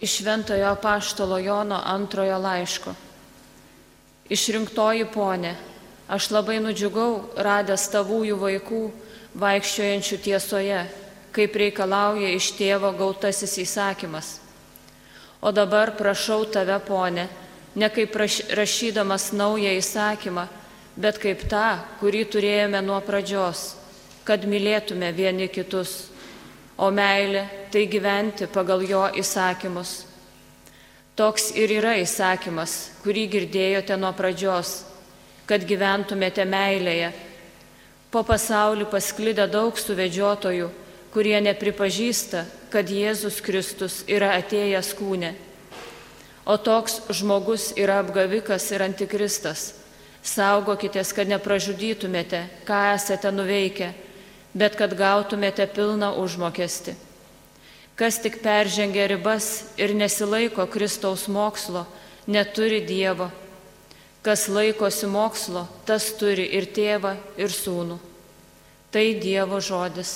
Iš Šventojo apaštalo Jono antrojo laiško. Išrinktoji ponė, aš labai nudžiugau, radęs tavųjų vaikų, vaikščiojančių tiesoje, kaip reikalauja iš tėvo gautasis įsakymas. O dabar prašau tave, ponė, ne kaip rašydamas naują įsakymą, bet kaip tą, kurį turėjome nuo pradžios, kad mylėtume vieni kitus. O meilė tai gyventi pagal jo įsakymus. Toks ir yra įsakymas, kurį girdėjote nuo pradžios, kad gyventumėte meilėje. Po pasaulį pasklidę daug suvedžiotojų, kurie nepripažįsta, kad Jėzus Kristus yra atėjęs kūne. O toks žmogus yra apgavikas ir antikristas. Saugokitės, kad nepražudytumėte, ką esate nuveikę, bet kad gautumėte pilną užmokestį. Kas tik peržengia ribas ir nesilaiko Kristaus mokslo, neturi Dievo. Kas laikosi mokslo, tas turi ir tėvą, ir sūnų. Tai Dievo žodis.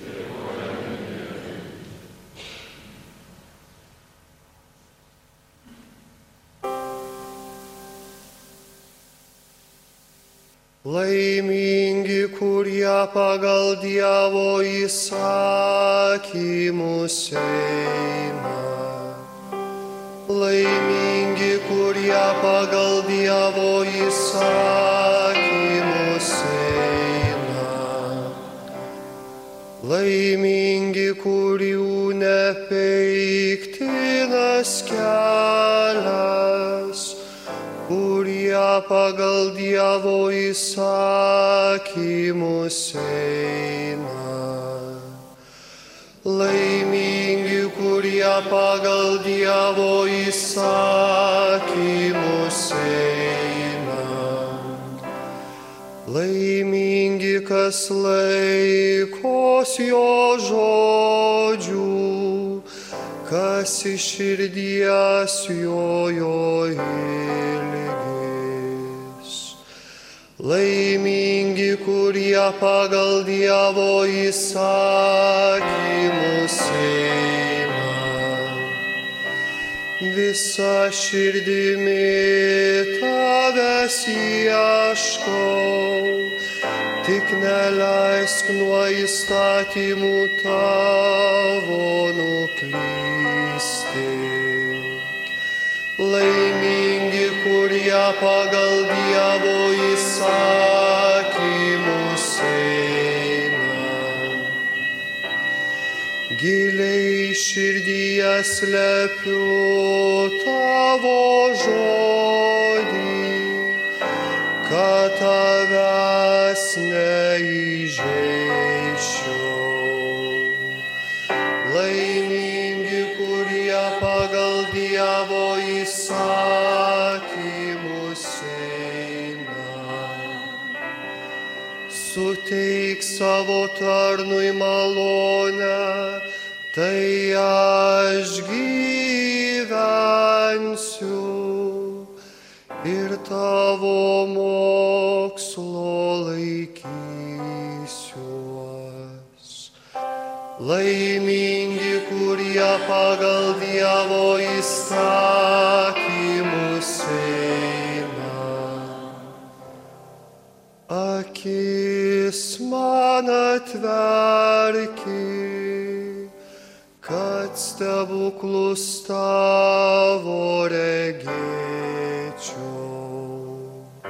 Laimingi, kurie pagal Dievo įsakymus eina. Laimingi, kurie pagal Dievo įsakymus eina. Laimingi, kurių nepeiktinas kelias, kurie pagal Dievo įsakymus eina. Laimingi, kurie pagal Dievo įsakymus eina. Laimingi, kas laikos jo žodžių, kas iš širdies jo ilgis. Laimingi, kurie pagal Dievo įsakymus eina. Visa širdimi tavęs ieškau, tik neleisk nuo įstatymų tavo nuklysti. Laimingi, kurie pagal Dievo įsakymus eina. Giliai širdyje slepiu tavo žodį, kad tavęs neįžeisčiau. Laimingi, kurie pagal Dievo įsakymus eina. Suteik savo tarnui malonę, tai aš gyvensiu ir tavo mokslo laikysiuos. Laimingi, kurie pagal Dievo įsakymus eina. Akis man atverki, kad stebuklus tavo regėčiau.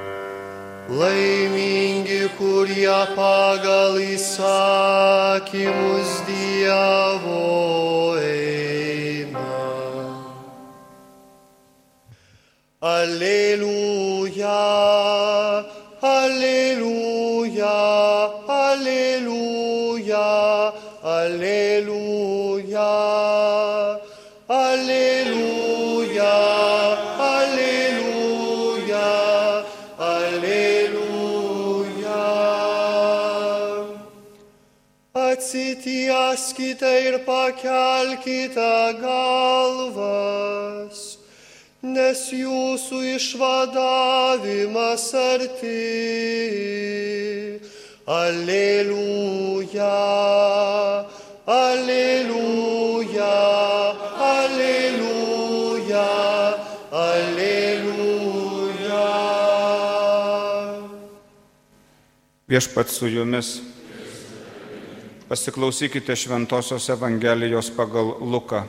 Laimingi, kurie pagal įsakymus Dievo eina. Alleluja, alleluja, alleluja, alleluja, alleluja, alleluja, alleluja. Atsitieskite ir pakelkite galvas, nes jūsų išvadavimas arti. Alleluja, alleluja, alleluja. Viešpats su jumis. Pasiklausykite Šventosios Evangelijos pagal Luką.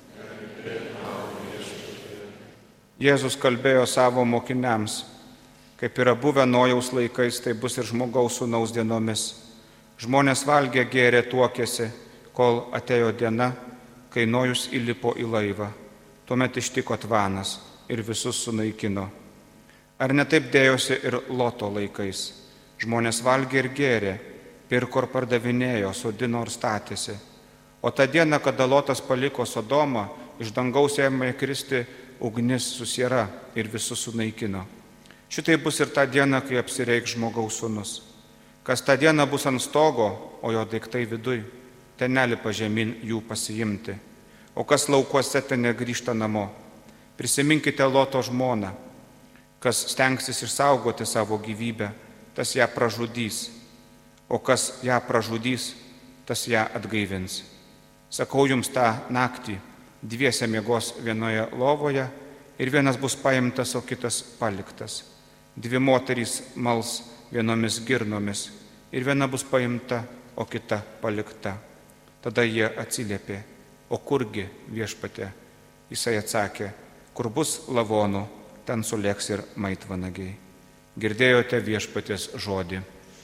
Jėzus kalbėjo savo mokiniams: kaip yra buvę Nojaus laikais, tai bus ir Žmogaus Sūnaus dienomis. Žmonės valgė, gėrė, tuokėsi, kol atėjo diena, kai Nojus įlipo į laivą. Tuomet ištiko tvanas ir visus sunaikino. Ar ne taip dėjosi ir Loto laikais? Žmonės valgė ir gėrė, pirko ir pardavinėjo, sodino ir statėsi. O tą dieną, kada Lotas paliko Sodomą, iš dangaus ėmė kristi ugnis su siera ir visus sunaikino. Šitai bus ir tą dieną, kai apsireikš Žmogaus Sūnus. Kas tą dieną bus ant stogo, o jo daiktai viduj, ten nelipa žemyn jų pasiimti. O kas laukuose, ten negrįžta namo. Prisiminkite Loto žmoną. Kas stengsis išsaugoti savo gyvybę, tas ją pražudys. O kas ją pražudys, tas ją atgaivins. Sakau jums, tą naktį dviese miegos vienoje lovoje ir vienas bus paimtas, o kitas paliktas. Dvi moterys mals vienomis girnomis ir viena bus paimta, o kita palikta. Tada jie atsiliepė: o kurgi, Viešpatie? Jisai atsakė: kur bus lavonų, ten sulėks ir maitvanagiai. Girdėjote Viešpaties žodį.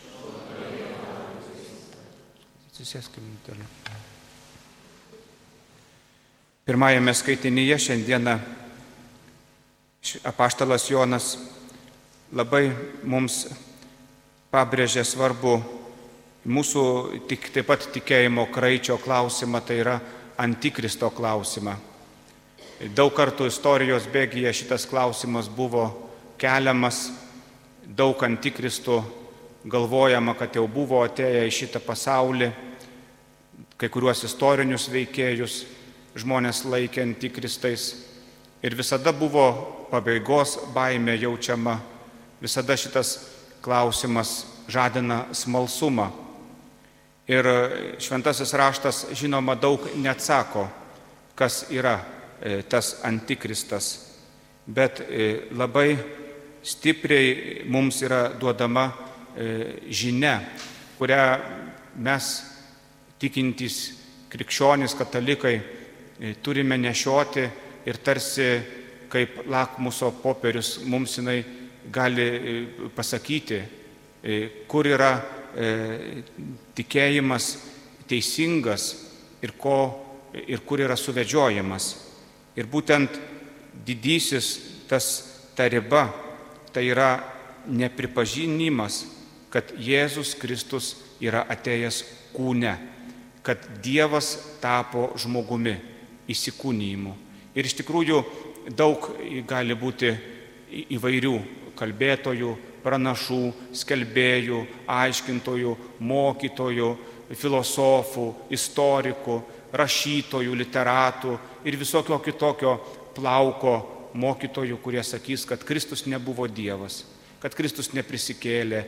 Atsisėskime toliau. Pirmajame skaitinyje šiandieną apaštalas Jonas labai mums pabrėžė svarbu mūsų taip pat tikėjimo kraičio klausimą, tai yra Antikristo klausimą. Daug kartų istorijos bėgyje šitas klausimas buvo keliamas, daug antikristų galvojama, kad jau buvo atėję į šitą pasaulį, kai kuriuos istorinius veikėjus žmonės laikė antikristais ir visada buvo pabaigos baimė jaučiama, visada šitas klausimas žadina smalsumą. Ir šventasis raštas, žinoma, daug neatsako, kas yra tas antikristas, bet labai stipriai mums yra duodama žinia, kurią mes, tikintys krikščionys, katalikai, turime nešioti ir tarsi kaip lakmuso popierius mums jinai gali pasakyti, kur yra tikėjimas teisingas ir kur yra suvedžiojimas. Ir būtent didysis ta riba, tai yra nepripažinimas, kad Jėzus Kristus yra atėjęs kūne, kad Dievas tapo žmogumi, įsikūnijimu. Ir iš tikrųjų daug gali būti įvairių kalbėtojų, pranašų, skelbėjų, aiškintojų, mokytojų, filosofų, istorikų, rašytojų, literatų ir visokio kitokio plauko mokytojų, kurie sakys, kad Kristus nebuvo Dievas, kad Kristus neprisikėlė,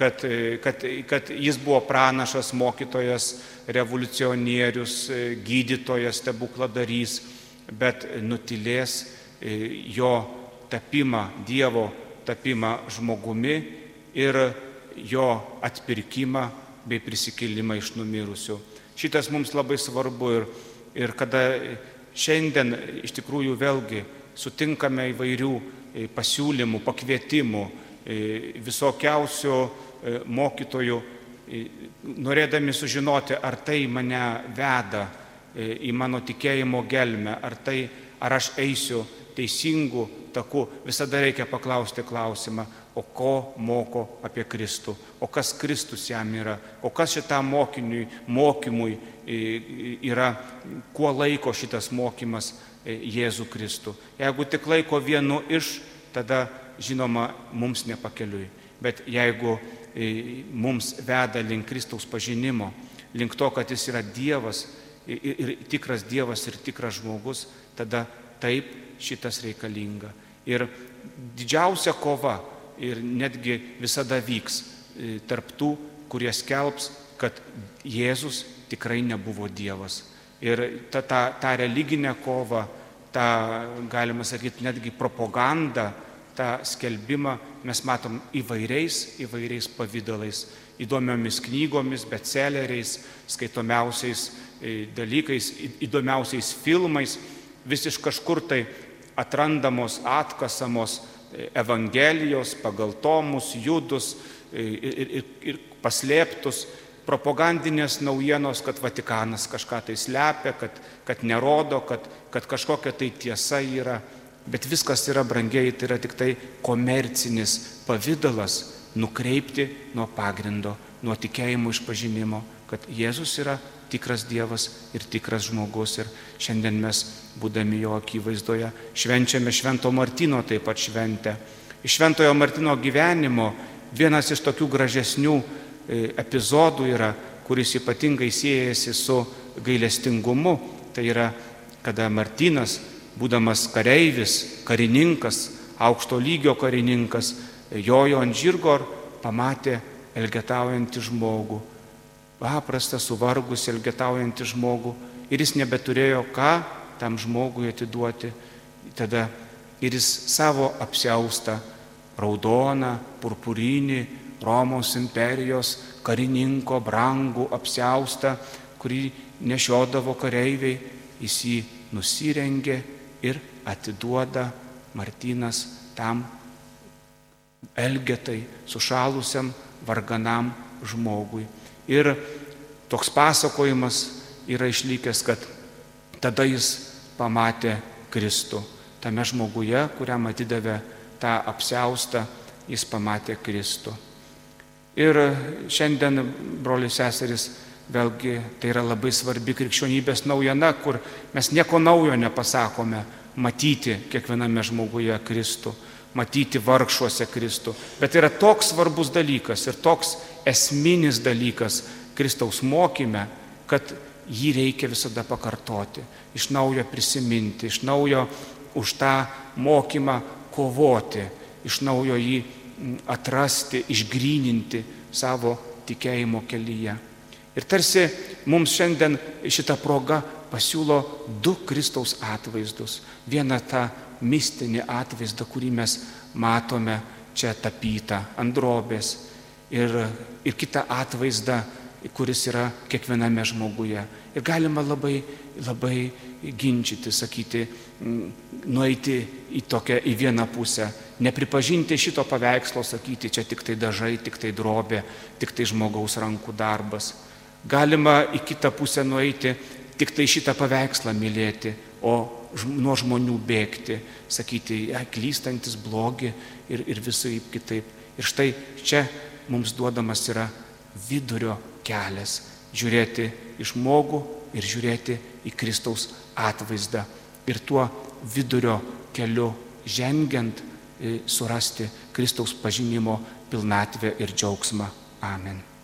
kad jis buvo pranašas, mokytojas, revoliucionierius, gydytojas, stebukladarys, bet nutilės jo tapimą, Dievo tapimą žmogumi ir jo atpirkimą bei prisikėlimą iš numirusių. Šitas mums labai svarbu ir kada šiandien iš tikrųjų vėlgi sutinkame įvairių pasiūlymų, pakvietimų, visokiausių mokytojų, norėdami sužinoti, ar tai mane veda į mano tikėjimo gelmę, ar aš eisiu teisingų takų, visada reikia paklausti klausimą, o ko moko apie Kristų, o kas Kristus jam yra, o kas šitam mokymui yra, kuo laiko šitas mokymas Jėzų Kristų. Jeigu tik laiko vienu iš, tada žinoma mums nepakeliui, bet jeigu mums veda link Kristaus pažinimo, link to, kad jis yra Dievas ir tikras Dievas ir tikras žmogus, tada taip šitas reikalinga. Ir didžiausia kova ir netgi visada vyks tarp tų, kurie skelbs, kad Jėzus tikrai nebuvo Dievas. Ir tą religinę kovą, tą, galima sakyti, netgi propagandą, tą skelbimą mes matom įvairiais pavydalais. įdomiomis knygomis, bestselleriais, skaitomiausiais dalykais, įdomiausiais filmais, vis iš kažkur tai atrandamos, atkasamos Evangelijos pagal tomus, judus ir paslėptus propagandinės naujienos, kad Vatikanas kažką tai slepia, kad nerodo, kad kažkokia tai tiesa yra. Bet viskas yra, brangiai, tai yra tik tai komercinis pavidalas nukreipti nuo pagrindo, nuo tikėjimo išpažinimo, kad Jėzus yra tikras Dievas ir tikras žmogus. Ir šiandien mes, būdami jo akivaizdoje, švenčiame Švento Martyno taip pat šventę. Iš Šventojo Martyno gyvenimo vienas iš tokių gražesnių epizodų yra, kuris ypatingai siejasi su gailestingumu. Tai yra, kada Martynas, būdamas kareivis, karininkas, aukšto lygio karininkas, jojo ant žirgo ir pamatė elgetaujantį žmogų. Paprastą, suvargusį, elgetaujantį žmogų. Ir jis nebeturėjo ką tam žmogui atiduoti. Tada ir jis savo apsiaustą, raudoną, purpurinį, Romos imperijos karininko brangų apsiaustą, kurį nešiodavo kareiviai, jis jį nusirengė ir atiduoda Martynas tam elgetai, sušalusiam, varganam žmogui. Ir toks pasakojimas yra išlikęs, kad tada jis pamatė Kristų. Tame žmoguje, kuriam atidavė tą apsiaustą, jis pamatė Kristų. Ir šiandien, broliai seserys, vėlgi tai yra labai svarbi krikščionybės naujiena, kur mes nieko naujo nepasakome, matyti kiekviename žmoguje Kristų, matyti vargšuose Kristų. Bet yra toks svarbus dalykas ir toks esminis dalykas Kristaus mokyme, kad jį reikia visada pakartoti, iš naujo prisiminti, iš naujo už tą mokymą kovoti, iš naujo jį atrasti, išgryninti savo tikėjimo kelyje. Ir tarsi mums šiandien šitą progą pasiūlo du Kristaus atvaizdus. Vieną tą mistinį atvaizdą, kurį mes matome čia tapytą ant drobės, ir kitą atvaizdą, kuris yra kiekviename žmoguje. Ir galima labai ginčyti, sakyti, nueiti į vieną pusę, nepripažinti šito paveikslo, sakyti, čia tik tai dažai, tik tai drobė, tik tai žmogaus rankų darbas. Galima į kitą pusę nueiti, tik tai šitą paveikslą mylėti, o nuo žmonių bėgti, sakyti, klystantis blogi ir visai kitaip. Ir štai čia mums duodamas yra vidurio kelias, žiūrėti į žmogų ir žiūrėti į Kristaus atvaizdą. Ir tuo vidurio keliu žengiant surasti Kristaus pažinimo pilnatvę ir džiaugsmą. Amen.